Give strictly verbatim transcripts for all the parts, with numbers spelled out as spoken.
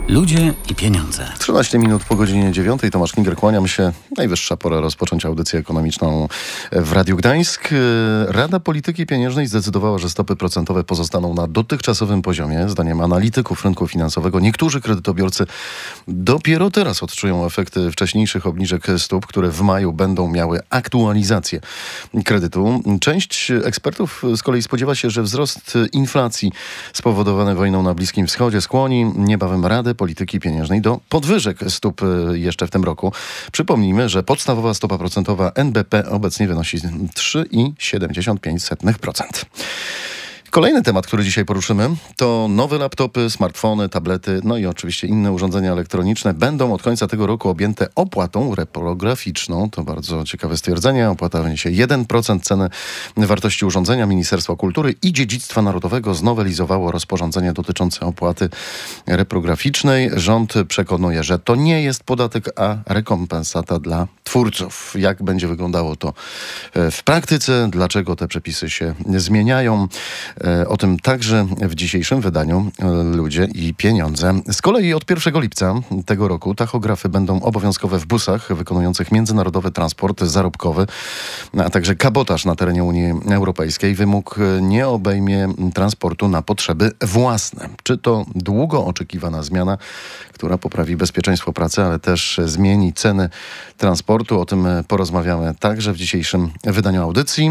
Ludzie i pieniądze. trzynaście minut po godzinie dziewiątej. Tomasz Klinger, kłaniam się. Najwyższa pora rozpocząć audycję ekonomiczną w Radiu Gdańsk. Rada Polityki Pieniężnej zdecydowała, że stopy procentowe pozostaną na dotychczasowym poziomie. Zdaniem analityków rynku finansowego niektórzy kredytobiorcy dopiero teraz odczują efekty wcześniejszych obniżek stóp, które w maju będą miały aktualizację kredytu. Część ekspertów z kolei spodziewa się, że wzrost inflacji spowodowany wojną na Bliskim Wschodzie skłoni niebawem Radę Polityki Pieniężnej do podwyżek stóp jeszcze w tym roku. Przypomnijmy, że podstawowa stopa procentowa N B P obecnie wynosi trzy i siedemdziesiąt pięć procent. Kolejny temat, który dzisiaj poruszymy, to nowe laptopy, smartfony, tablety, no i oczywiście inne urządzenia elektroniczne będą od końca tego roku objęte opłatą reprograficzną. To bardzo ciekawe stwierdzenie. Opłata wyniesie jeden procent ceny wartości urządzenia. Ministerstwo Kultury i Dziedzictwa Narodowego znowelizowało rozporządzenie dotyczące opłaty reprograficznej. Rząd przekonuje, że to nie jest podatek, a rekompensata dla twórców. Jak będzie wyglądało to w praktyce? Dlaczego te przepisy się zmieniają? O tym także w dzisiejszym wydaniu Ludzie i Pieniądze. Z kolei od pierwszego lipca tego roku tachografy będą obowiązkowe w busach wykonujących międzynarodowy transport zarobkowy, a także kabotaż na terenie Unii Europejskiej. Wymóg nie obejmie transportu na potrzeby własne. Czy to długo oczekiwana zmiana, która poprawi bezpieczeństwo pracy, ale też zmieni ceny transportu? O tym porozmawiamy także w dzisiejszym wydaniu audycji.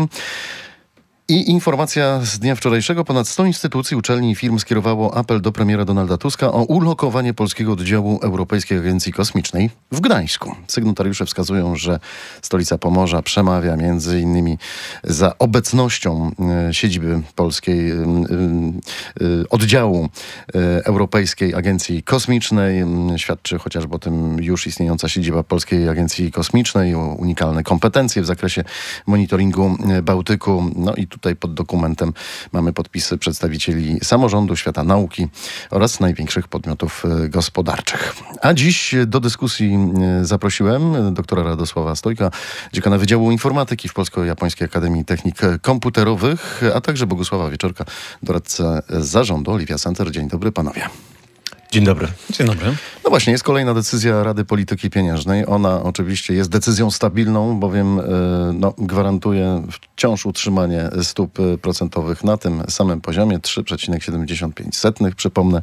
I informacja z dnia wczorajszego. Ponad sto instytucji, uczelni i firm skierowało apel do premiera Donalda Tuska o ulokowanie polskiego oddziału Europejskiej Agencji Kosmicznej w Gdańsku. Sygnatariusze wskazują, że stolica Pomorza przemawia między innymi za obecnością e, siedziby polskiej e, e, oddziału e, Europejskiej Agencji Kosmicznej. Świadczy chociażby o tym już istniejąca siedziba Polskiej Agencji Kosmicznej, o unikalne kompetencje w zakresie monitoringu Bałtyku. No i tutaj pod dokumentem mamy podpisy przedstawicieli samorządu, świata nauki oraz największych podmiotów gospodarczych. A dziś do dyskusji zaprosiłem doktora Radosława Stojka, dziekana Wydziału Informatyki w Polsko-Japońskiej Akademii Technik Komputerowych, a także Bogusława Wieczorka, doradcę zarządu Olivia Center. Dzień dobry panowie. Dzień dobry. Dzień dobry. No właśnie, jest kolejna decyzja Rady Polityki Pieniężnej. Ona oczywiście jest decyzją stabilną, bowiem no, gwarantuje wciąż utrzymanie stóp procentowych na tym samym poziomie trzy przecinek siedemdziesiąt pięć. Przypomnę.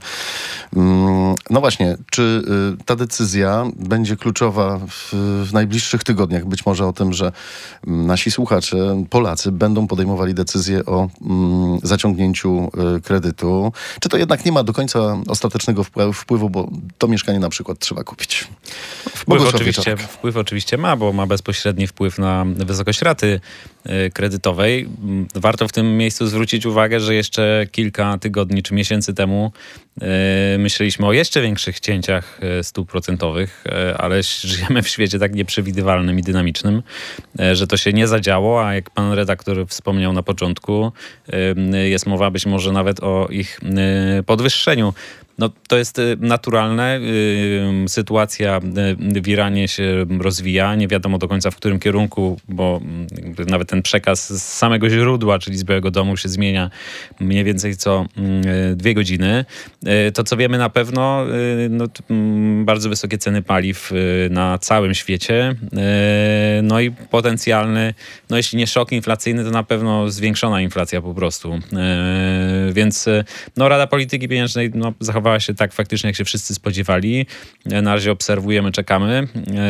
No właśnie, czy ta decyzja będzie kluczowa w, w najbliższych tygodniach? Być może o tym, że nasi słuchacze, Polacy, będą podejmowali decyzję o mm, zaciągnięciu kredytu. Czy to jednak nie ma do końca ostatecznego wpływu? wpływu, bo to mieszkanie na przykład trzeba kupić. Wpływ oczywiście, wpływ oczywiście ma, bo ma bezpośredni wpływ na wysokość raty y, kredytowej. Warto w tym miejscu zwrócić uwagę, że jeszcze kilka tygodni czy miesięcy temu y, myśleliśmy o jeszcze większych cięciach y, stóp procentowych, y, ale żyjemy w świecie tak nieprzewidywalnym i dynamicznym, y, że to się nie zadziało, a jak pan redaktor wspomniał na początku, y, jest mowa być może nawet o ich y, podwyższeniu. No, to jest naturalne. Yy, sytuacja w Iranie się rozwija. Nie wiadomo do końca w którym kierunku, bo yy, nawet ten przekaz z samego źródła, czyli z Białego Domu, się zmienia mniej więcej co yy, dwie godziny. Yy, to, co wiemy na pewno, yy, no, yy, bardzo wysokie ceny paliw yy, na całym świecie. Yy, no i potencjalny, no jeśli nie szok inflacyjny, to na pewno zwiększona inflacja po prostu. Yy, więc yy, no, Rada Polityki Pieniężnej no, zachowała się tak faktycznie, jak się wszyscy spodziewali. Na razie obserwujemy, czekamy.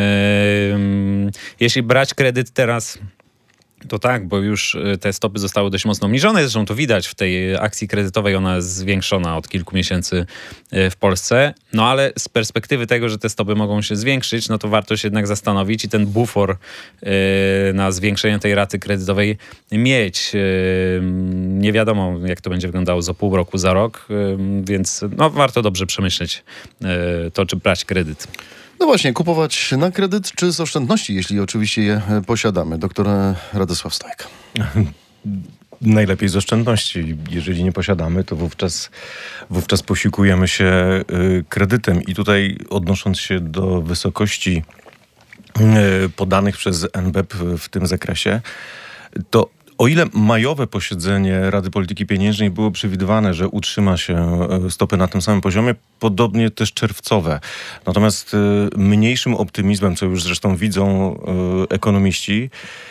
Jeśli brać kredyt teraz, to tak, bo już te stopy zostały dość mocno obniżone. Zresztą to widać w tej akcji kredytowej. Ona jest zwiększona od kilku miesięcy w Polsce. No ale z perspektywy tego, że te stopy mogą się zwiększyć, no to warto się jednak zastanowić i ten bufor na zwiększenie tej raty kredytowej mieć. Nie wiadomo, jak to będzie wyglądało za pół roku, za rok, więc no, warto dobrze przemyśleć to, czy brać kredyt. No właśnie, kupować na kredyt czy z oszczędności, jeśli oczywiście je posiadamy. Doktor Radosław Stojka. Najlepiej z oszczędności. Jeżeli nie posiadamy, to wówczas, wówczas posiłkujemy się y, kredytem. I tutaj odnosząc się do wysokości y, podanych przez N B P w tym zakresie, to O ile majowe posiedzenie Rady Polityki Pieniężnej było przewidywane, że utrzyma się stopy na tym samym poziomie, podobnie też czerwcowe. Natomiast mniejszym optymizmem, co już zresztą widzą ekonomiści,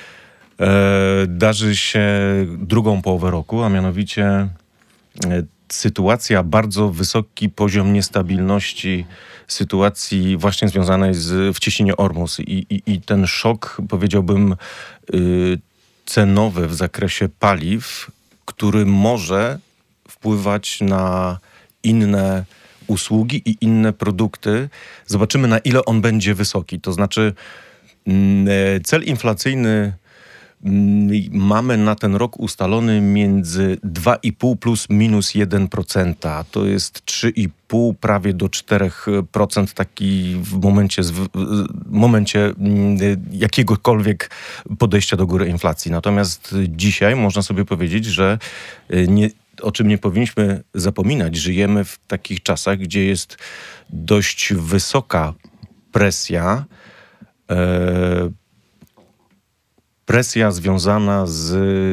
darzy się drugą połowę roku, a mianowicie sytuacja, bardzo wysoki poziom niestabilności sytuacji właśnie związanej z w cieśninie Ormus i, i, i ten szok, powiedziałbym, yy, cenowy w zakresie paliw, który może wpływać na inne usługi i inne produkty. Zobaczymy, na ile on będzie wysoki. To znaczy yy, cel inflacyjny mamy na ten rok ustalony między dwa i pół plus minus jeden procent. To jest trzy i pół prawie do cztery procent taki w momencie, w momencie jakiegokolwiek podejścia do góry inflacji. Natomiast dzisiaj można sobie powiedzieć, że nie, o czym nie powinniśmy zapominać, żyjemy w takich czasach, gdzie jest dość wysoka presja, e, presja związana z,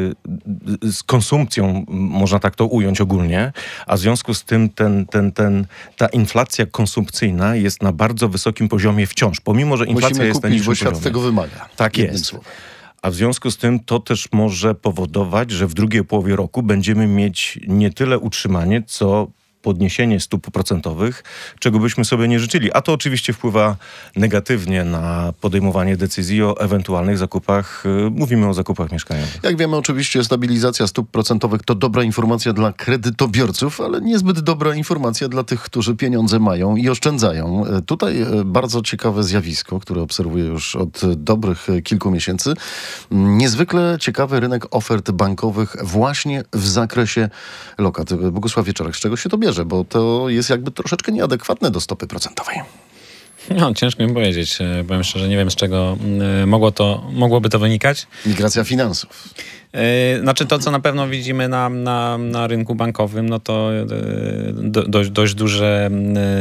z konsumpcją, można tak to ująć ogólnie, a w związku z tym ten, ten, ten, ta inflacja konsumpcyjna jest na bardzo wysokim poziomie wciąż, pomimo że inflacja Musimy jest kupić, na niższym bo świat poziomie. tego wymaga. Tak jest. Słowem. A w związku z tym to też może powodować, że w drugiej połowie roku będziemy mieć nie tyle utrzymanie, co podniesienie stóp procentowych, czego byśmy sobie nie życzyli. A to oczywiście wpływa negatywnie na podejmowanie decyzji o ewentualnych zakupach. Mówimy o zakupach mieszkaniowych. Jak wiemy, oczywiście stabilizacja stóp procentowych to dobra informacja dla kredytobiorców, ale niezbyt dobra informacja dla tych, którzy pieniądze mają i oszczędzają. Tutaj bardzo ciekawe zjawisko, które obserwuję już od dobrych kilku miesięcy. Niezwykle ciekawy rynek ofert bankowych właśnie w zakresie lokat. Bogusław Wieczorek, z czego się to bierze? Bo to jest jakby troszeczkę nieadekwatne do stopy procentowej. No, ciężko mi powiedzieć. Powiem szczerze, nie wiem, z czego mogło to, mogłoby to wynikać. Migracja finansów. Yy, znaczy to, co na pewno widzimy na, na, na rynku bankowym, no to yy, do, dość, dość duże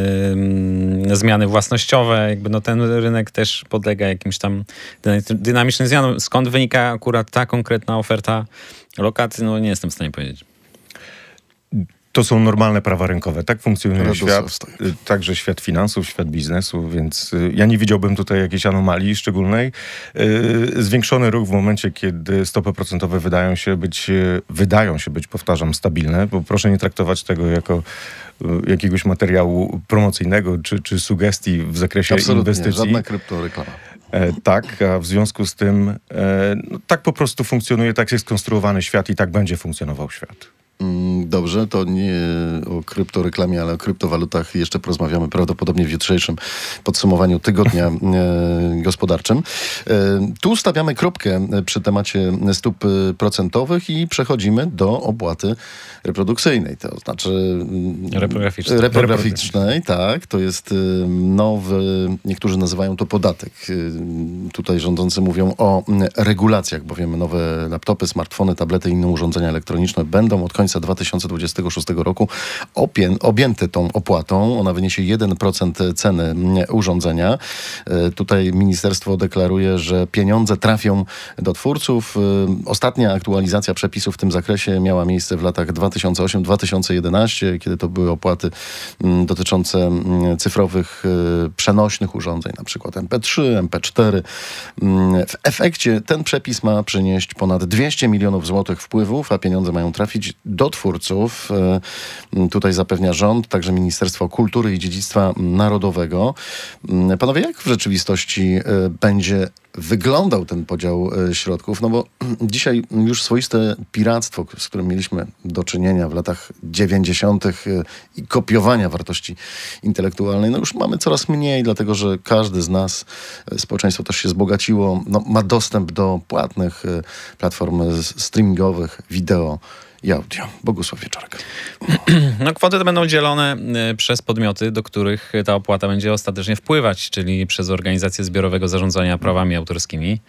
yy, zmiany własnościowe. Jakby no ten rynek też podlega jakimś tam dynamicznym zmianom. Skąd wynika akurat ta konkretna oferta lokat? No nie jestem w stanie powiedzieć. To są normalne prawa rynkowe. Tak funkcjonuje Radosław świat, Stojek. także świat finansów, świat biznesu, więc ja nie widziałbym tutaj jakiejś anomalii szczególnej. Zwiększony ruch w momencie, kiedy stopy procentowe wydają się być, wydają się być, powtarzam, stabilne, bo proszę nie traktować tego jako jakiegoś materiału promocyjnego czy, czy sugestii w zakresie Absolutnie, inwestycji. żadna kryptoreklama. E, tak, a w związku z tym e, no, tak po prostu funkcjonuje, tak jest skonstruowany świat i tak będzie funkcjonował świat. Dobrze, to nie o kryptoreklamie, ale o kryptowalutach jeszcze porozmawiamy prawdopodobnie w jutrzejszym podsumowaniu tygodnia e, gospodarczym. E, tu stawiamy kropkę przy temacie stóp procentowych i przechodzimy do opłaty reprodukcyjnej, to znaczy reprograficznej. reprograficznej, tak, to jest nowy, niektórzy nazywają to podatek. Tutaj rządzący mówią o regulacjach, bowiem nowe laptopy, smartfony, tablety i inne urządzenia elektroniczne będą od końca dwa tysiące dwudziestego szóstego roku opie- objęte tą opłatą. Ona wyniesie jeden procent ceny urządzenia. Tutaj ministerstwo deklaruje, że pieniądze trafią do twórców. Ostatnia aktualizacja przepisów w tym zakresie miała miejsce w latach dwa tysiące ósmym do dwa tysiące jedenastego, kiedy to były opłaty dotyczące cyfrowych przenośnych urządzeń, na przykład em pe trzy, em pe cztery. W efekcie ten przepis ma przynieść ponad dwieście milionów złotych wpływów, a pieniądze mają trafić do twórców. Tutaj zapewnia rząd, także Ministerstwo Kultury i Dziedzictwa Narodowego. Panowie, jak w rzeczywistości będzie wyglądał ten podział środków? No bo dzisiaj już swoiste piractwo, z którym mieliśmy do czynienia w latach dziewięćdziesiątych i kopiowania wartości intelektualnej, no już mamy coraz mniej, dlatego że każdy z nas, społeczeństwo też się wzbogaciło, no, ma dostęp do płatnych platform streamingowych, wideo i audio. Bogusław Wieczorek. No kwoty te będą dzielone przez podmioty, do których ta opłata będzie ostatecznie wpływać, czyli przez organizacje zbiorowego zarządzania prawami autorskimi.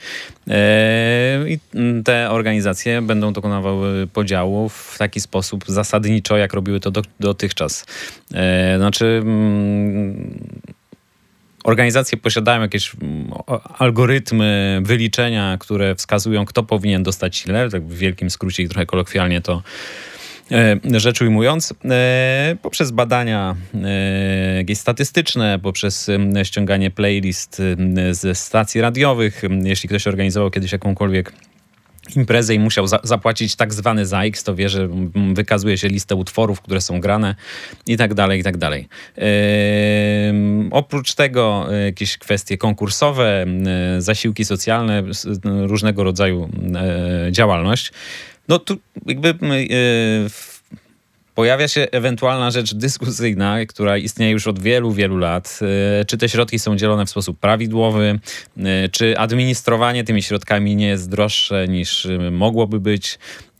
I te organizacje będą dokonywały podziału w taki sposób zasadniczo, jak robiły to do, dotychczas. Znaczy... organizacje posiadają jakieś algorytmy wyliczenia, które wskazują, kto powinien dostać ile, tak w wielkim skrócie i trochę kolokwialnie to rzecz ujmując, poprzez badania jakieś statystyczne, poprzez ściąganie playlist ze stacji radiowych. Jeśli ktoś organizował kiedyś jakąkolwiek imprezę i musiał za- zapłacić tak zwany za X, to wie, że wykazuje się listę utworów, które są grane i tak dalej, i tak dalej. Yy, oprócz tego jakieś kwestie konkursowe, yy, zasiłki socjalne, yy, różnego rodzaju yy, działalność. No tu jakby yy, pojawia się ewentualna rzecz dyskusyjna, która istnieje już od wielu, wielu lat. Czy te środki są dzielone w sposób prawidłowy? Czy administrowanie tymi środkami nie jest droższe niż mogłoby być?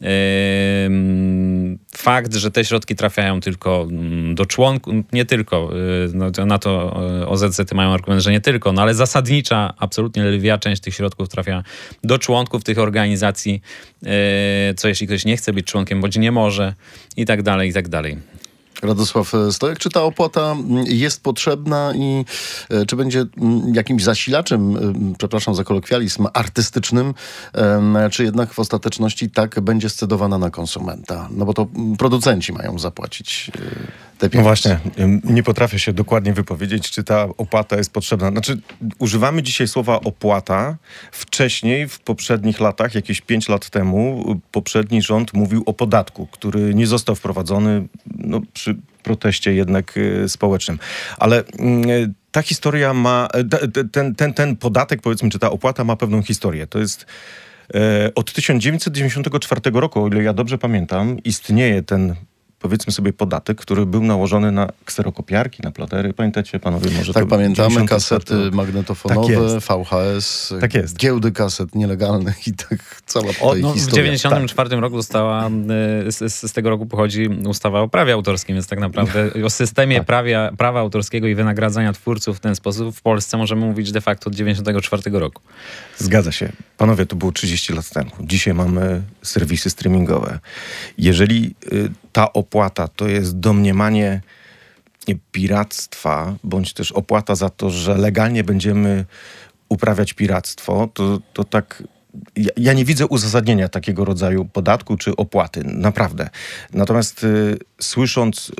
Fakt, że te środki trafiają tylko do członków, nie tylko, no na to O Z Z-y mają argument, że nie tylko, no ale zasadnicza, absolutnie lwia część tych środków trafia do członków tych organizacji, co jeśli ktoś nie chce być członkiem, bądź nie może i tak dalej, i tak dalej. Radosław Stojek, czy ta opłata jest potrzebna i czy będzie jakimś zasilaczem, przepraszam za kolokwializm, artystycznym, czy jednak w ostateczności tak będzie scedowana na konsumenta? No bo to producenci mają zapłacić te pieniądze. No właśnie, nie potrafię się dokładnie wypowiedzieć, czy ta opłata jest potrzebna. Znaczy, używamy dzisiaj słowa opłata. Wcześniej, w poprzednich latach, jakieś pięć lat temu, poprzedni rząd mówił o podatku, który nie został wprowadzony no, przy proteście jednak y, społecznym. Ale y, ta historia ma, y, ten, ten, ten podatek, powiedzmy, czy ta opłata ma pewną historię. To jest y, od tysiąc dziewięćset dziewięćdziesiątego czwartego roku, o ile ja dobrze pamiętam, istnieje ten, powiedzmy sobie, podatek, który był nałożony na kserokopiarki, na platery. Pamiętacie, panowie, może tak, to pamiętamy, kasety magnetofonowe, tak V H S, tak jest. giełdy kaset nielegalnych i tak cała tutaj o, no, historia. W dziewięćdziesiątym czwartym tak. roku została, z, z tego roku pochodzi ustawa o prawie autorskim, więc tak naprawdę o systemie tak. prawa, prawa autorskiego i wynagradzania twórców w ten sposób w Polsce możemy mówić de facto od dziewięćdziesiątego czwartego roku. Zgadza się. Panowie, to było trzydzieści lat temu. Dzisiaj mamy serwisy streamingowe. Jeżeli y, ta opłata to jest domniemanie nie, piractwa, bądź też opłata za to, że legalnie będziemy uprawiać piractwo, to, to tak... Ja, ja nie widzę uzasadnienia takiego rodzaju podatku czy opłaty. Naprawdę. Natomiast y, słysząc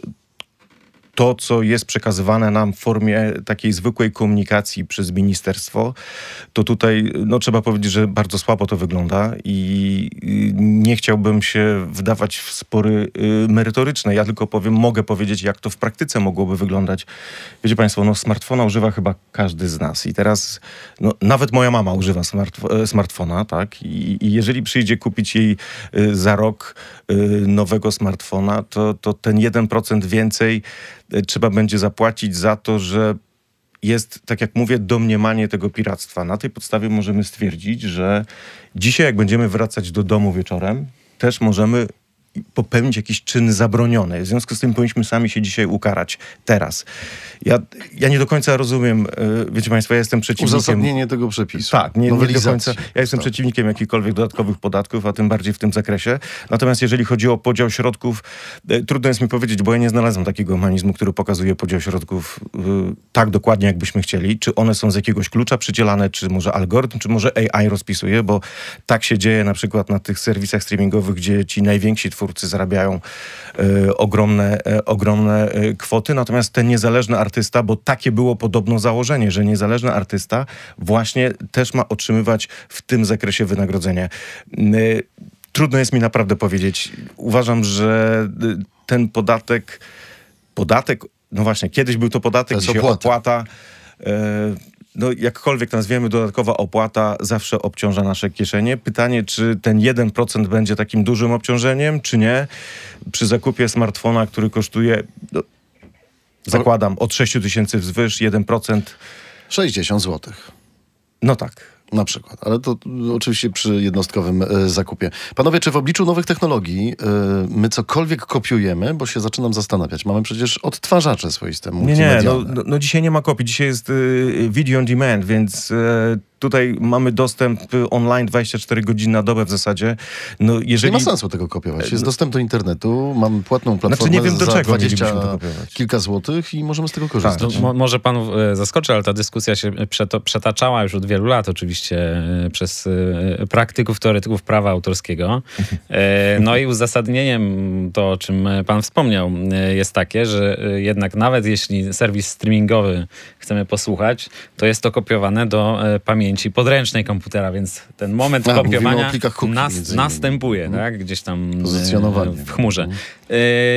to, co jest przekazywane nam w formie takiej zwykłej komunikacji przez ministerstwo, to tutaj no, trzeba powiedzieć, że bardzo słabo to wygląda i nie chciałbym się wdawać w spory y, merytoryczne. Ja tylko powiem, mogę powiedzieć, jak to w praktyce mogłoby wyglądać. Wiecie państwo, no, smartfona używa chyba każdy z nas i teraz no, nawet moja mama używa smart, smartfona, tak? I, i jeżeli przyjdzie kupić jej y, za rok y, nowego smartfona, to, to ten jeden procent więcej trzeba będzie zapłacić za to, że jest, tak jak mówię, domniemanie tego piractwa. Na tej podstawie możemy stwierdzić, że dzisiaj, jak będziemy wracać do domu wieczorem, też możemy popełnić jakiś czyn zabroniony. W związku z tym powinniśmy sami się dzisiaj ukarać. Teraz. Ja, ja nie do końca rozumiem, wiecie państwo, ja jestem przeciwnikiem... Uzasadnienie tego przepisu. Tak, nie, nie do końca. Ja jestem tak. przeciwnikiem jakichkolwiek dodatkowych podatków, a tym bardziej w tym zakresie. Natomiast jeżeli chodzi o podział środków, trudno jest mi powiedzieć, bo ja nie znalazłem takiego mechanizmu, który pokazuje podział środków y, tak dokładnie, jakbyśmy chcieli. Czy one są z jakiegoś klucza przydzielane, czy może algorytm, czy może A I rozpisuje, bo tak się dzieje na przykład na tych serwisach streamingowych, gdzie ci najwięksi twórcy zarabiają y, ogromne, y, ogromne y, kwoty, natomiast ten niezależny artysta, bo takie było podobno założenie, że niezależny artysta właśnie też ma otrzymywać w tym zakresie wynagrodzenie. Y, trudno jest mi naprawdę powiedzieć. Uważam, że y, ten podatek, podatek, no właśnie, kiedyś był to podatek, to dzisiaj opłata. opłata y, no jakkolwiek nazwiemy, dodatkowa opłata zawsze obciąża nasze kieszenie. Pytanie, czy ten jeden procent będzie takim dużym obciążeniem, czy nie? Przy zakupie smartfona, który kosztuje, no, zakładam, od sześć tysięcy wzwyż, jeden procent. sześćdziesiąt złotych. No tak. Na przykład, ale to oczywiście przy jednostkowym y, zakupie. Panowie, czy w obliczu nowych technologii y, my cokolwiek kopiujemy? Bo się zaczynam zastanawiać. Mamy przecież odtwarzacze swoiste, Nie, nie, no, no, no dzisiaj nie ma kopii. Dzisiaj jest y, video on demand, więc y, tutaj mamy dostęp online dwadzieścia cztery godziny na dobę w zasadzie. No, jeżeli... Nie ma sensu tego kopiować. Jest dostęp do internetu, mam płatną platformę znaczy, nie wiem, do za czego dwadzieścia to kopiować. kilka złotych i możemy z tego korzystać. No, mo- może panów e, zaskoczy, ale ta dyskusja się przeto- przetaczała już od wielu lat oczywiście e, przez e, praktyków, teoretyków prawa autorskiego. E, no i uzasadnieniem to, o czym pan wspomniał, e, jest takie, że e, jednak nawet jeśli serwis streamingowy chcemy posłuchać, to jest to kopiowane do e, pamięci podręcznej komputera, więc ten moment A, kopiowania o plikach cookie, nas, między innymi. następuje, tak? Gdzieś tam e, Pozycjonowanie. w chmurze. E,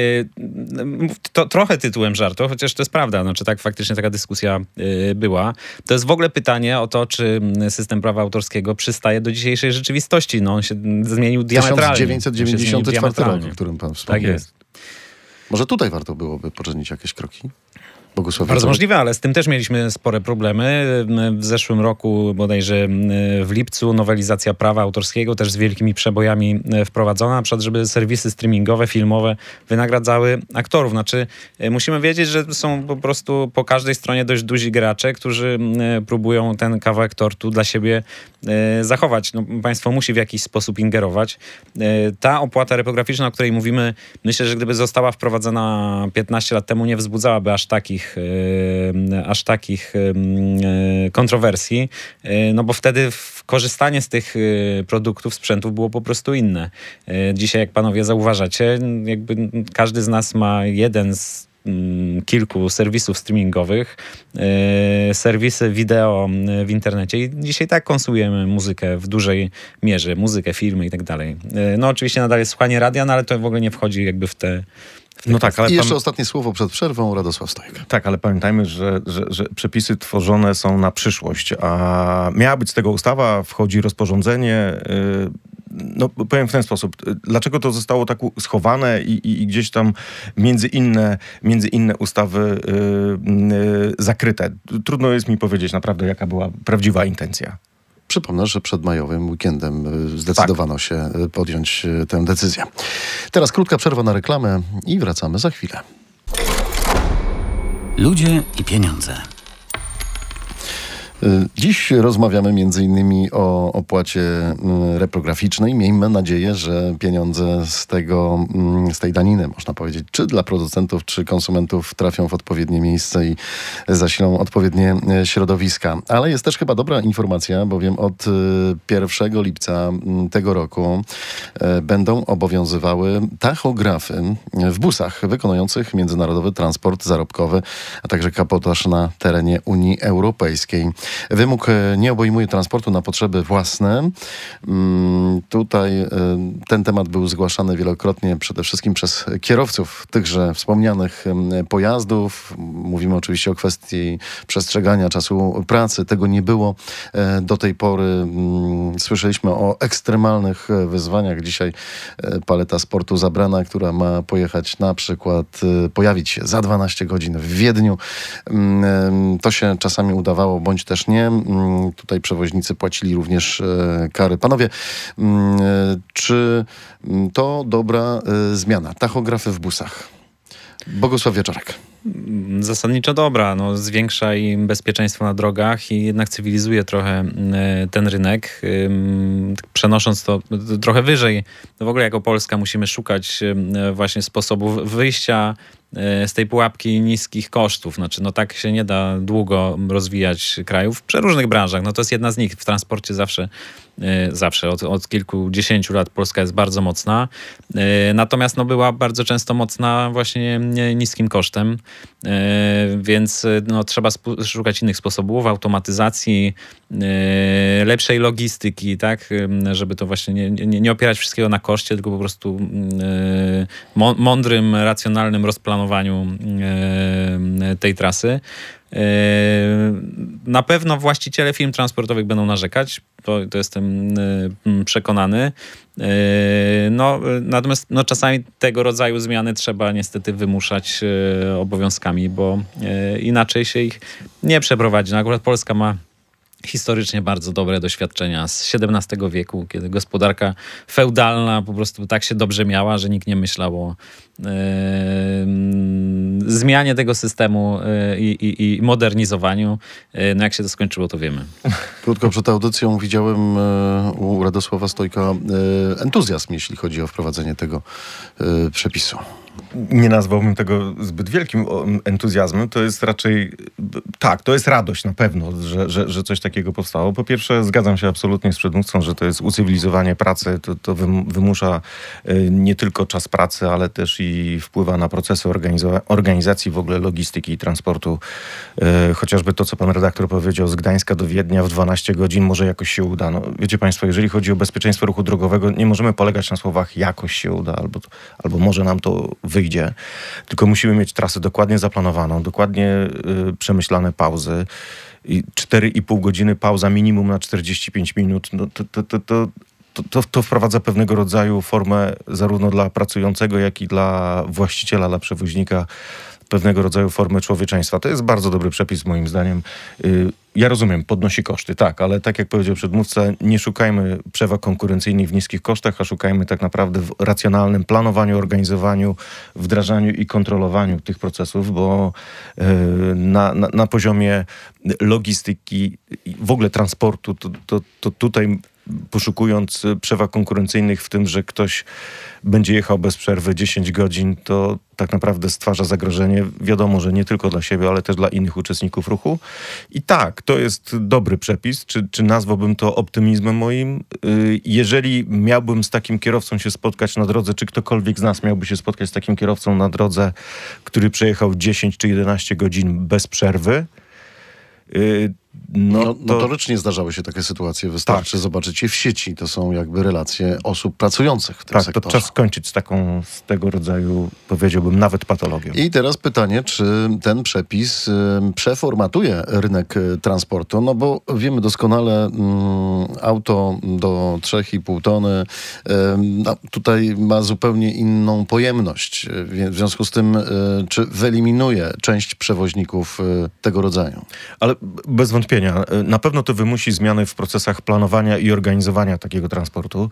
to trochę tytułem żartu, chociaż to jest prawda, znaczy tak faktycznie taka dyskusja e, była. To jest w ogóle pytanie o to, czy system prawa autorskiego przystaje do dzisiejszej rzeczywistości. No, on się zmienił diametralnie. tysiąc dziewięćset dziewięćdziesiąty czwarty rok, o którym pan wspomniał. Tak jest. Może tutaj warto byłoby poczynić jakieś kroki? Bogusław Bardzo Wieczorek? możliwe, ale z tym też mieliśmy spore problemy. W zeszłym roku, bodajże w lipcu, nowelizacja prawa autorskiego też z wielkimi przebojami wprowadzona, na przykład, żeby serwisy streamingowe, filmowe wynagradzały aktorów. Znaczy, musimy wiedzieć, że są po prostu po każdej stronie dość duzi gracze, którzy próbują ten kawałek tortu dla siebie zachować. No, państwo musi w jakiś sposób ingerować. Ta opłata reprograficzna, o której mówimy, myślę, że gdyby została wprowadzona piętnaście lat temu, nie wzbudzałaby aż takich aż takich kontrowersji, no bo wtedy korzystanie z tych produktów, sprzętów było po prostu inne. Dzisiaj, jak panowie zauważacie, jakby każdy z nas ma jeden z kilku serwisów streamingowych, serwisy wideo w internecie i dzisiaj tak konsumujemy muzykę w dużej mierze, muzykę, filmy i tak dalej. No oczywiście nadal jest słuchanie radia, no ale to w ogóle nie wchodzi jakby w te No tak, ale I jeszcze pan... ostatnie słowo przed przerwą, Radosław Stojka. Tak, ale pamiętajmy, że, że, że przepisy tworzone są na przyszłość, a miała być z tego ustawa, wchodzi rozporządzenie. Yy, no powiem w ten sposób, dlaczego to zostało tak schowane i, i, i gdzieś tam między inne, między inne ustawy yy, yy, zakryte. Trudno jest mi powiedzieć naprawdę, jaka była prawdziwa intencja. Przypomnę, że przed majowym weekendem zdecydowano tak. się podjąć tę decyzję. Teraz krótka przerwa na reklamę i wracamy za chwilę. Ludzie i pieniądze. Dziś rozmawiamy między innymi o opłacie reprograficznej. Miejmy nadzieję, że pieniądze z tego, z tej daniny, można powiedzieć, czy dla producentów, czy konsumentów trafią w odpowiednie miejsce i zasilą odpowiednie środowiska. Ale jest też chyba dobra informacja, bowiem od pierwszego lipca tego roku będą obowiązywały tachografy w busach wykonujących międzynarodowy transport zarobkowy, a także kabotaż na terenie Unii Europejskiej. Wymóg nie obejmuje transportu na potrzeby własne. Tutaj ten temat był zgłaszany wielokrotnie przede wszystkim przez kierowców tychże wspomnianych pojazdów. Mówimy oczywiście o kwestii przestrzegania czasu pracy. Tego nie było do tej pory. Słyszeliśmy o ekstremalnych wyzwaniach. Dzisiaj paleta sportu zabrana, która ma pojechać na przykład, pojawić się za dwanaście godzin w Wiedniu. To się czasami udawało, bądź też nie. Tutaj przewoźnicy płacili również kary. Panowie, czy to dobra zmiana? Tachografy w busach. Bogusław Wieczorek. Zasadniczo dobra. No, zwiększa im bezpieczeństwo na drogach i jednak cywilizuje trochę ten rynek, przenosząc to trochę wyżej. No w ogóle jako Polska musimy szukać właśnie sposobów wyjścia z tej pułapki niskich kosztów. Znaczy, no tak się nie da długo rozwijać krajów w przeróżnych branżach. No to jest jedna z nich. W transporcie zawsze, zawsze od, od kilkudziesięciu lat Polska jest bardzo mocna. Natomiast no, była bardzo często mocna właśnie niskim kosztem. Więc no, trzeba sp- szukać innych sposobów, automatyzacji, lepszej logistyki, tak, żeby to właśnie nie, nie, nie opierać wszystkiego na koszcie, tylko po prostu mądrym, racjonalnym rozplanowaniu tej trasy. Na pewno właściciele firm transportowych będą narzekać, to, to jestem przekonany. No, natomiast no, czasami tego rodzaju zmiany trzeba niestety wymuszać obowiązkami, bo inaczej się ich nie przeprowadzi. No, akurat Polska ma historycznie bardzo dobre doświadczenia z siedemnastego wieku, kiedy gospodarka feudalna po prostu tak się dobrze miała, że nikt nie myślał o yy, zmianie tego systemu yy, i, i modernizowaniu. Yy, no jak się to skończyło, to wiemy. Krótko przed audycją widziałem yy, u Radosława Stojka yy, entuzjazm, jeśli chodzi o wprowadzenie tego yy, przepisu. Nie nazwałbym tego zbyt wielkim entuzjazmem. To jest raczej, tak, to jest radość na pewno, że, że, że coś takiego powstało. Po pierwsze, zgadzam się absolutnie z przedmówcą, że to jest ucywilizowanie pracy. To, to wymusza nie tylko czas pracy, ale też i wpływa na procesy organizo- organizacji w ogóle logistyki i transportu. Chociażby to, co pan redaktor powiedział, z Gdańska do Wiednia w dwanaście godzin może jakoś się uda. No, wiecie państwo, jeżeli chodzi o bezpieczeństwo ruchu drogowego, nie możemy polegać na słowach jakoś się uda, albo, albo może nam to wyjdzie, tylko musimy mieć trasę dokładnie zaplanowaną, dokładnie y, przemyślane pauzy. I cztery i pół godziny pauza minimum na czterdzieści pięć minut. No to, to, to, to, to, to, to wprowadza pewnego rodzaju formę zarówno dla pracującego, jak i dla właściciela, dla przewoźnika, pewnego rodzaju formę człowieczeństwa. To jest bardzo dobry przepis moim zdaniem. Ja rozumiem, podnosi koszty, tak, ale tak jak powiedział przedmówca, nie szukajmy przewag konkurencyjnych w niskich kosztach, a szukajmy tak naprawdę w racjonalnym planowaniu, organizowaniu, wdrażaniu i kontrolowaniu tych procesów, bo na, na, na poziomie logistyki i w ogóle transportu, to, to, to tutaj poszukując przewag konkurencyjnych w tym, że ktoś będzie jechał bez przerwy dziesięć godzin, to tak naprawdę stwarza zagrożenie. Wiadomo, że nie tylko dla siebie, ale też dla innych uczestników ruchu. I tak, to jest dobry przepis. Czy, czy nazwałbym to optymizmem moim? Jeżeli miałbym z takim kierowcą się spotkać na drodze, czy ktokolwiek z nas miałby się spotkać z takim kierowcą na drodze, który przejechał dziesięć czy jedenaście godzin bez przerwy, No, no, notorycznie zdarzały się takie sytuacje. Wystarczy tak. zobaczyć je w sieci. To są jakby relacje osób pracujących w tym tak, sektorze. To czas skończyć z taką, z tego rodzaju, powiedziałbym, nawet patologią. I teraz pytanie, czy ten przepis y, przeformatuje rynek y, transportu? No bo wiemy doskonale, y, auto do trzy i pół tony y, no, tutaj ma zupełnie inną pojemność. Y, w związku z tym, y, czy wyeliminuje część przewoźników y, tego rodzaju? Ale bez wątpienia. Na pewno to wymusi zmiany w procesach planowania i organizowania takiego transportu.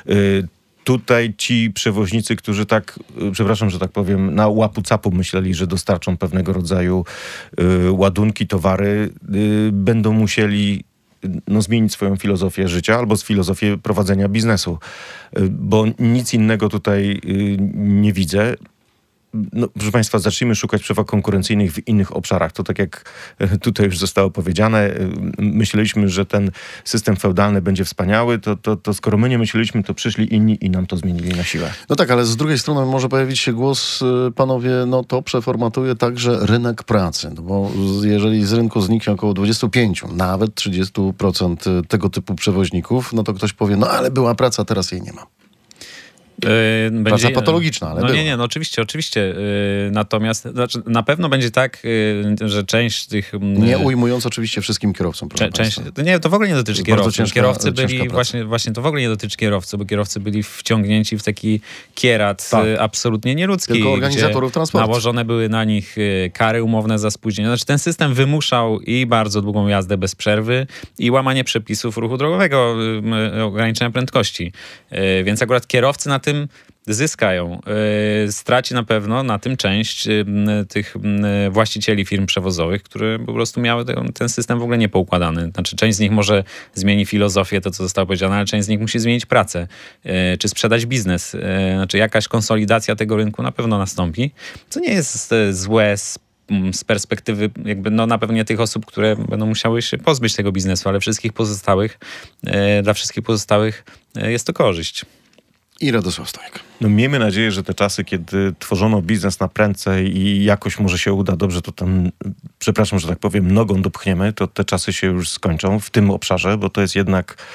Tutaj ci przewoźnicy, którzy tak, przepraszam, że tak powiem, na łapu-capu myśleli, że dostarczą pewnego rodzaju ładunki, towary, będą musieli no, zmienić swoją filozofię życia albo z filozofię prowadzenia biznesu. Bo nic innego tutaj nie widzę. No, proszę państwa, zacznijmy szukać przewag konkurencyjnych w innych obszarach. To tak jak tutaj już zostało powiedziane, myśleliśmy, że ten system feudalny będzie wspaniały, to, to, to skoro my nie myśleliśmy, to przyszli inni i nam to zmienili na siłę. No tak, ale z drugiej strony może pojawić się głos, panowie, no to przeformatuje także rynek pracy. No bo jeżeli z rynku zniknie około dwadzieścia pięć, nawet trzydzieści procent tego typu przewoźników, no to ktoś powie, no ale była praca, teraz jej nie ma. Będzie, praca patologiczna, ale no była. nie, nie, no oczywiście, oczywiście. Yy, natomiast znaczy, na pewno będzie tak, yy, że część tych... Yy, nie ujmując oczywiście wszystkim kierowcom. Cze, część, nie, to w ogóle nie dotyczy kierowców. Ciężka, kierowcy byli, właśnie, właśnie to w ogóle nie dotyczy kierowcy, bo kierowcy byli wciągnięci w taki kierat tak. yy, absolutnie nieludzki. Tylko organizatorów transportu. Nałożone były na nich yy, kary umowne za spóźnienie. Znaczy ten system wymuszał i bardzo długą jazdę bez przerwy i łamanie przepisów ruchu drogowego, yy, ograniczenia prędkości. Yy, więc akurat kierowcy na tym zyskają. Straci na pewno na tym część tych właścicieli firm przewozowych, które po prostu miały ten system w ogóle niepoukładany. Znaczy część z nich może zmieni filozofię, to co zostało powiedziane, ale część z nich musi zmienić pracę, czy sprzedać biznes. Znaczy jakaś konsolidacja tego rynku na pewno nastąpi, co nie jest złe z z perspektywy jakby no na pewno nie tych osób, które będą musiały się pozbyć tego biznesu, ale wszystkich pozostałych, dla wszystkich pozostałych jest to korzyść. I Radosław Stojek. No miejmy nadzieję, że te czasy, kiedy tworzono biznes na prędce i jakoś może się uda dobrze, to tam, przepraszam, że tak powiem, nogą dopchniemy, to te czasy się już skończą w tym obszarze, bo to jest jednak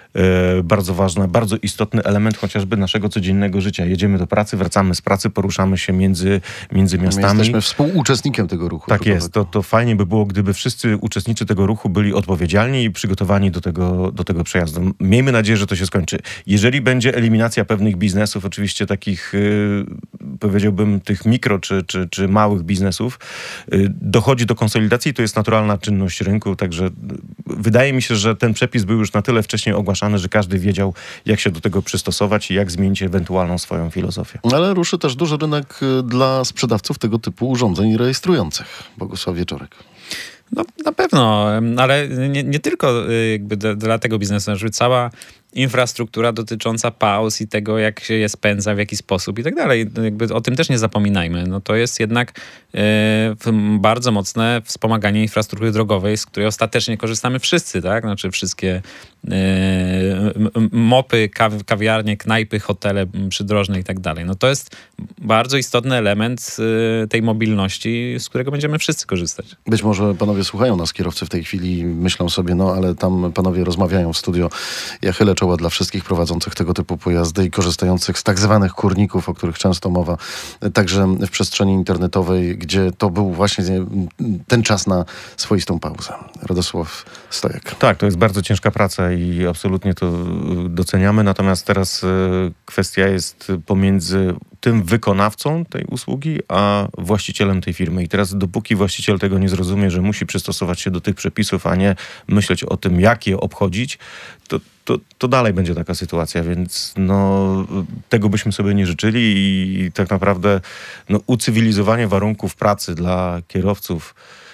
bardzo ważna, bardzo istotny element chociażby naszego codziennego życia. Jedziemy do pracy, wracamy z pracy, poruszamy się między, między miastami. My jesteśmy współuczestnikiem tego ruchu. Tak jest. To, to fajnie by było, gdyby wszyscy uczestnicy tego ruchu byli odpowiedzialni i przygotowani do tego, do tego przejazdu. Miejmy nadzieję, że to się skończy. Jeżeli będzie eliminacja pewnych biznesów, oczywiście takich, yy, powiedziałbym, tych mikro czy, czy, czy małych biznesów, yy, dochodzi do konsolidacji, to jest naturalna czynność rynku, także wydaje mi się, że ten przepis był już na tyle wcześniej ogłaszany, że każdy wiedział, jak się do tego przystosować i jak zmienić ewentualną swoją filozofię. Ale ruszy też duży rynek dla sprzedawców tego typu urządzeń rejestrujących. Bogusław Wieczorek. No, na pewno, ale nie, nie tylko jakby dla, dla tego biznesu, żeby cała infrastruktura dotycząca pauz i tego, jak się je spędza, w jaki sposób i tak dalej. Jakby o tym też nie zapominajmy. No to jest jednak e, bardzo mocne wspomaganie infrastruktury drogowej, z której ostatecznie korzystamy wszyscy, tak? Znaczy wszystkie e, mopy, kaw, kawiarnie, knajpy, hotele przydrożne i tak dalej. No to jest bardzo istotny element e, tej mobilności, z którego będziemy wszyscy korzystać. Być może panowie słuchają nas, kierowcy w tej chwili, myślą sobie, no ale tam panowie rozmawiają w studio. Ja chylę czoła dla wszystkich prowadzących tego typu pojazdy i korzystających z tak zwanych kurników, o których często mowa, także w przestrzeni internetowej, gdzie to był właśnie ten czas na swoistą pauzę. Radosław Stojek. Tak, to jest bardzo ciężka praca i absolutnie to doceniamy, natomiast teraz kwestia jest pomiędzy tym wykonawcą tej usługi, a właścicielem tej firmy. I teraz dopóki właściciel tego nie zrozumie, że musi przystosować się do tych przepisów, a nie myśleć o tym, jak je obchodzić, to, to, to dalej będzie taka sytuacja, więc no, tego byśmy sobie nie życzyli i tak naprawdę no, ucywilizowanie warunków pracy dla kierowców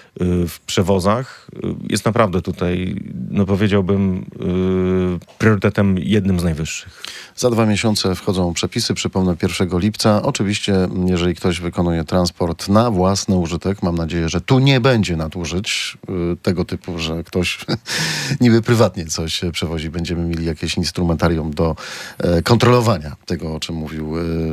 w przewozach jest naprawdę tutaj, no powiedziałbym, priorytetem jednym z najwyższych. Za dwa miesiące wchodzą przepisy, przypomnę pierwszego lipca. Oczywiście, jeżeli ktoś wykonuje transport na własny użytek, mam nadzieję, że tu nie będzie nadużyć tego typu, że ktoś niby prywatnie coś przewozi. Będziemy mieli jakieś instrumentarium do kontrolowania tego, o czym mówił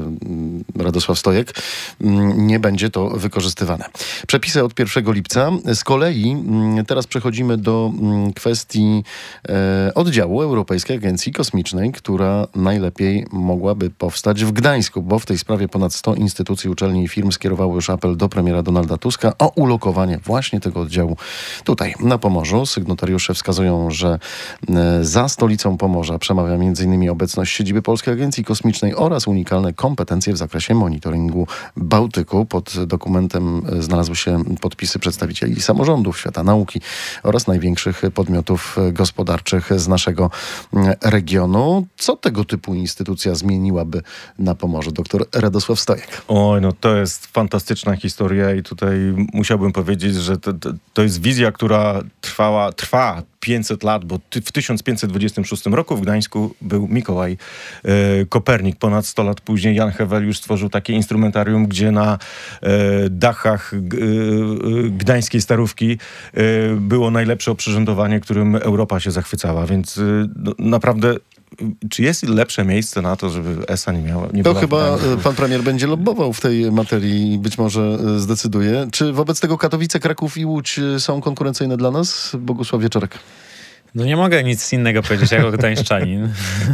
Radosław Stojek. Nie będzie to wykorzystywane. Przepisy od pierwszego lipca. Z kolei teraz przechodzimy do kwestii oddziału Europejskiej Agencji Kosmicznej, która najlepiej mogłaby powstać w Gdańsku, bo w tej sprawie ponad sto instytucji, uczelni i firm skierowało już apel do premiera Donalda Tuska o ulokowanie właśnie tego oddziału tutaj, na Pomorzu. Sygnatariusze wskazują, że za stolicą Pomorza przemawia między innymi obecność siedziby Polskiej Agencji Kosmicznej oraz unikalne kompetencje w zakresie monitoringu Bałtyku. Pod dokumentem znalazły się podpisy przedstawicieli samorządów, świata nauki oraz największych podmiotów gospodarczych z naszego regionu. Co tego typu instytucja zmieniłaby na Pomorzu? Doktor Radosław Stojek. Oj, no to jest fantastyczna historia i tutaj musiałbym powiedzieć, że to, to, to jest wizja, która trwała, trwa pięćset lat, bo w tysiąc pięćset dwudziestym szóstym roku w Gdańsku był Mikołaj e, Kopernik. Ponad sto lat później Jan Hewel już stworzył takie instrumentarium, gdzie na e, dachach g, e, gdańskiej Starówki e, było najlepsze oprzyrządowanie, którym Europa się zachwycała, więc e, no, naprawdę czy jest lepsze miejsce na to, żeby E S A nie miała? Nie to chyba pan premier będzie lobbował w tej materii i być może zdecyduje. Czy wobec tego Katowice, Kraków i Łódź są konkurencyjne dla nas? Bogusław Wieczorek. No nie mogę nic innego powiedzieć jako gdańszczanin,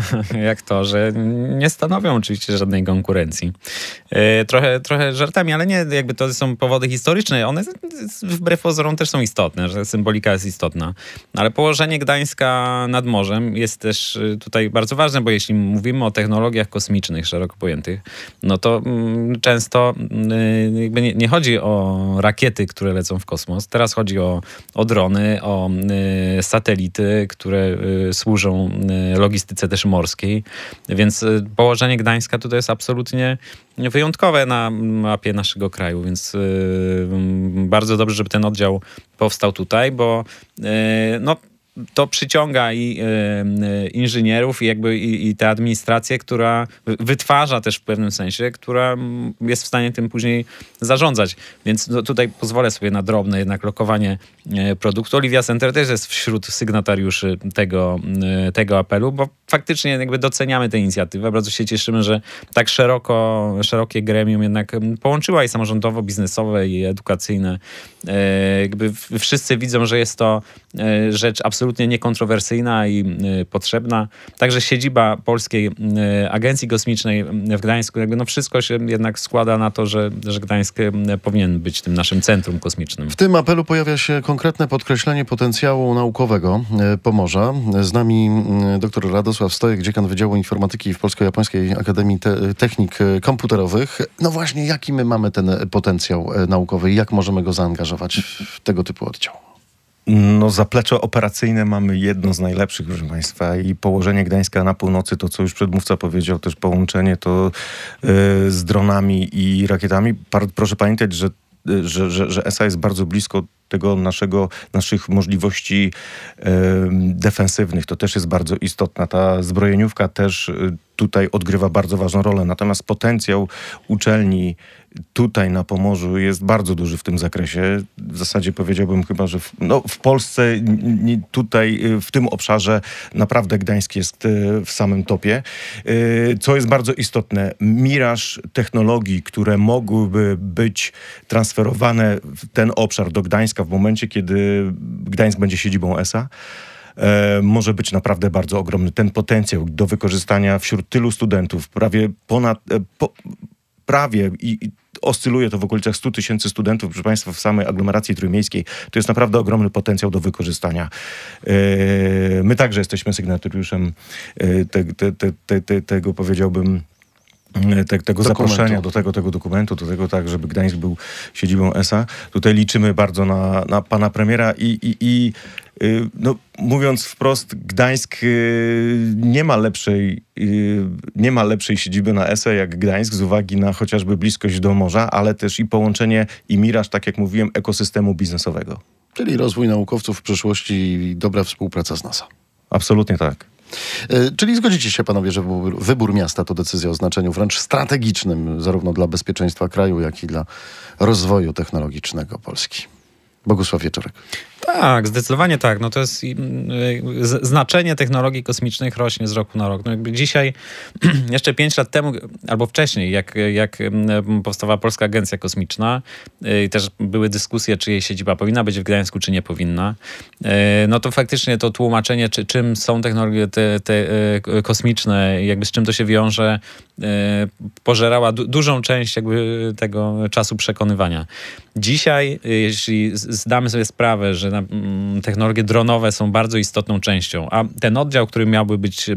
jak to, że nie stanowią oczywiście żadnej konkurencji. E, trochę, trochę żartami, ale nie, jakby to są powody historyczne. One wbrew pozorom też są istotne, że symbolika jest istotna. Ale położenie Gdańska nad morzem jest też tutaj bardzo ważne, bo jeśli mówimy o technologiach kosmicznych, szeroko pojętych, no to mm, często y, jakby nie, nie chodzi o rakiety, które lecą w kosmos. Teraz chodzi o, o drony, o y, satelity, które y, służą y, logistyce też morskiej. Więc y, położenie Gdańska tutaj jest absolutnie wyjątkowe na mapie naszego kraju, więc y, y, bardzo dobrze, żeby ten oddział powstał tutaj, bo y, no to przyciąga i y, inżynierów i jakby i, i tę administrację, która wytwarza też w pewnym sensie, która jest w stanie tym później zarządzać. Więc no, tutaj pozwolę sobie na drobne jednak lokowanie y, produktu. Olivia Center też jest wśród sygnatariuszy tego, y, tego apelu, bo faktycznie jakby doceniamy tę inicjatywę. Bardzo się cieszymy, że tak szeroko, szerokie gremium jednak połączyła i samorządowo, biznesowe i edukacyjne. Y, jakby wszyscy widzą, że jest to y, rzecz absolutnie absolutnie niekontrowersyjna i potrzebna. Także siedziba Polskiej Agencji Kosmicznej w Gdańsku, jakby no wszystko się jednak składa na to, że, że Gdańsk powinien być tym naszym centrum kosmicznym. W tym apelu pojawia się konkretne podkreślenie potencjału naukowego Pomorza. Z nami dr Radosław Stojek, dziekan Wydziału Informatyki w Polsko-Japońskiej Akademii Te- Technik Komputerowych. No właśnie, jaki my mamy ten potencjał naukowy i jak możemy go zaangażować w tego typu oddział? No, zaplecze operacyjne mamy jedno z najlepszych, proszę Państwa, i położenie Gdańska na północy, to co już przedmówca powiedział, też połączenie to yy, z dronami i rakietami. Par, proszę pamiętać, że, że, że, że E S A jest bardzo blisko tego naszego, naszych możliwości yy, defensywnych. To też jest bardzo istotna. Ta zbrojeniówka też yy, tutaj odgrywa bardzo ważną rolę. Natomiast potencjał uczelni tutaj na Pomorzu jest bardzo duży w tym zakresie. W zasadzie powiedziałbym chyba, że w, no, w Polsce n- tutaj w tym obszarze naprawdę Gdańsk jest w samym topie. Co jest bardzo istotne, miraż technologii, które mogłyby być transferowane w ten obszar do Gdańska w momencie, kiedy Gdańsk będzie siedzibą E S A, E, może być naprawdę bardzo ogromny. Ten potencjał do wykorzystania wśród tylu studentów, prawie ponad, e, po, prawie i, i oscyluje to w okolicach stu tysięcy studentów, proszę Państwa, w samej aglomeracji trójmiejskiej. To jest naprawdę ogromny potencjał do wykorzystania. E, my także jesteśmy sygnatariuszem e, te, te, te, te, te, tego, powiedziałbym, Te, tego Dokumentu. zaproszenia, do tego, tego dokumentu, do tego tak, żeby Gdańsk był siedzibą E S A. Tutaj liczymy bardzo na, na pana premiera i, i, i yy, no, mówiąc wprost, Gdańsk yy, nie ma lepszej yy, nie ma lepszej siedziby na E S A jak Gdańsk z uwagi na chociażby bliskość do morza, ale też i połączenie i miraż, tak jak mówiłem, ekosystemu biznesowego. Czyli rozwój naukowców w przyszłości i dobra współpraca z NASA. Absolutnie tak. Czyli zgodzicie się panowie, że wybór, wybór miasta to decyzja o znaczeniu wręcz strategicznym zarówno dla bezpieczeństwa kraju, jak i dla rozwoju technologicznego Polski. Bogusław Wieczorek. Tak, zdecydowanie tak. No to jest y, z, znaczenie technologii kosmicznych rośnie z roku na rok. No jakby dzisiaj, jeszcze pięć lat temu, albo wcześniej, jak, jak powstawała Polska Agencja Kosmiczna, y, też były dyskusje, czy jej siedziba powinna być w Gdańsku, czy nie powinna. Y, no to faktycznie to tłumaczenie, czy, czym są technologie te, te y, kosmiczne, jakby z czym to się wiąże, y, pożerała du- dużą część jakby tego czasu przekonywania. Dzisiaj, y, jeśli zdamy sobie sprawę, że na, m, technologie dronowe są bardzo istotną częścią, a ten oddział, który miałby być, yy,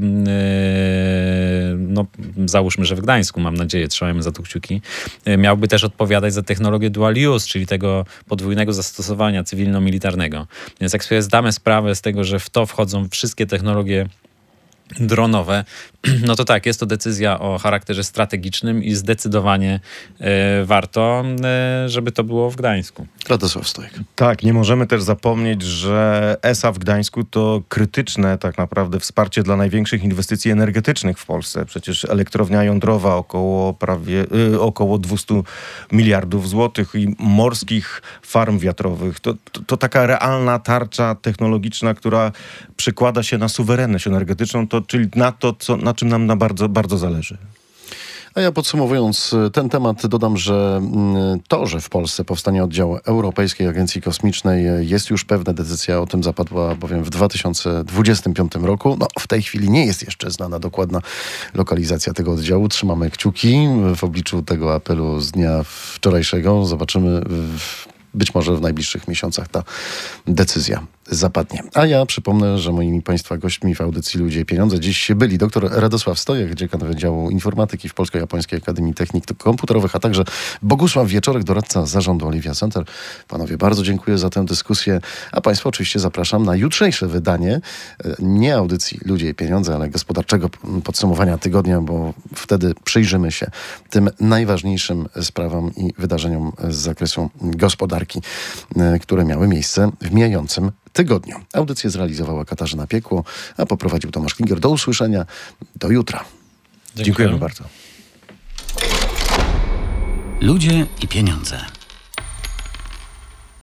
no załóżmy, że w Gdańsku, mam nadzieję, trzymajmy za to kciuki, yy, miałby też odpowiadać za technologię dual use, czyli tego podwójnego zastosowania cywilno-militarnego. Więc jak sobie zdamy sprawę z tego, że w to wchodzą wszystkie technologie dronowe, no to tak, jest to decyzja o charakterze strategicznym i zdecydowanie e, warto, e, żeby to było w Gdańsku. Radosław Stojek. Tak, nie możemy też zapomnieć, że E S A w Gdańsku to krytyczne tak naprawdę wsparcie dla największych inwestycji energetycznych w Polsce. Przecież elektrownia jądrowa około prawie y, około dwieście miliardów złotych i morskich farm wiatrowych. To, to, to taka realna tarcza technologiczna, która przekłada się na suwerenność energetyczną, to, czyli na to, co, na czym nam na bardzo, bardzo zależy. A ja podsumowując ten temat dodam, że to, że w Polsce powstanie oddział Europejskiej Agencji Kosmicznej jest już pewna decyzja, o tym zapadła bowiem w dwa tysiące dwudziestym piątym roku. No, w tej chwili nie jest jeszcze znana dokładna lokalizacja tego oddziału. Trzymamy kciuki w obliczu tego apelu z dnia wczorajszego. Zobaczymy w Być może w najbliższych miesiącach ta decyzja zapadnie. A ja przypomnę, że moimi Państwa gośćmi w audycji Ludzie i Pieniądze dziś byli dr Radosław Stojek, dziekan Wydziału Informatyki w Polsko-Japońskiej Akademii Technik Komputerowych, a także Bogusław Wieczorek, doradca zarządu Olivia Center. Panowie, bardzo dziękuję za tę dyskusję, a Państwa oczywiście zapraszam na jutrzejsze wydanie nie audycji Ludzie i Pieniądze, ale gospodarczego podsumowania tygodnia, bo wtedy przyjrzymy się tym najważniejszym sprawom i wydarzeniom z zakresu gospodarki, które miały miejsce w mijającym tygodniu. Audycję zrealizowała Katarzyna Piekło, a poprowadził Tomasz Klinger. Do usłyszenia, do jutra. Dziękujemy bardzo. Ludzie i Pieniądze.